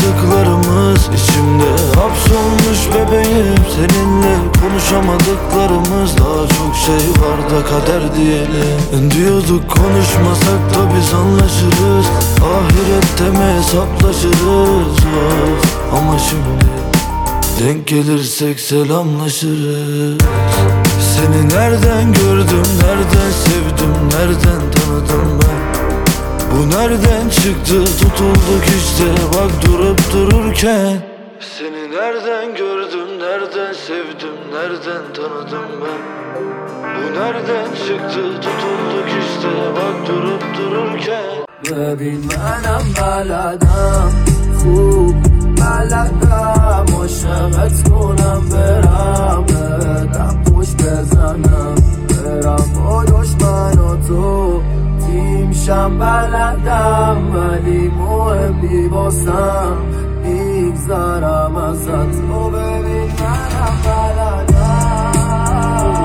yaşadıklarımız içimde hapsolmuş bebeğim. Seninle konuşamadıklarımız, daha çok şey var da kader diyelim. Diyorduk konuşmasak da biz anlaşırız, ahirette mi hesaplaşırız? Of, ama şimdi denk gelirsek selamlaşırız. Seni nereden gördüm, nereden sevdim, nereden tanıdım ben? Bu nereden çıktı, tutulduk işte bak durup dururken. Seni nereden gördüm, nereden sevdim, nereden tanıdım ben? Bu nereden çıktı, tutulduk işte bak durup dururken. ببین منم بلدم خوب بلدم عاشقت کنم برم بدم پشت بزنم برم با دشمن و تو تیم شم بلدم ولی مهمی باسم میگذرم ازت و ببین منم بلدم.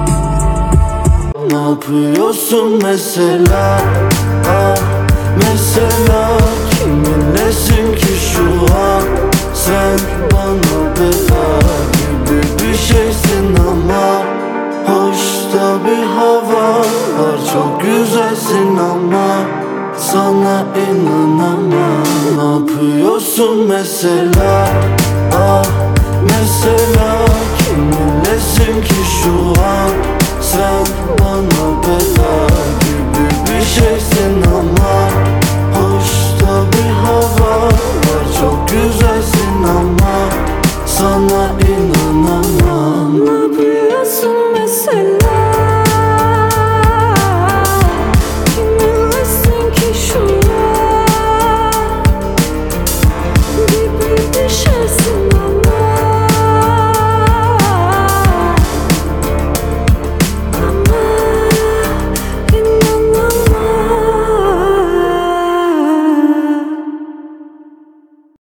Ne yapıyorsun mesela? Ah, mesela kiminlesin ki şu an? Sen bana bela gibi bir şeysin ama hoşta bir hava var, çok güzelsin ama sana inanamam. Ne yapıyorsun mesela? Ah, mesela kiminlesin ki şu an? Sen bana bela gibi bir şeysin ama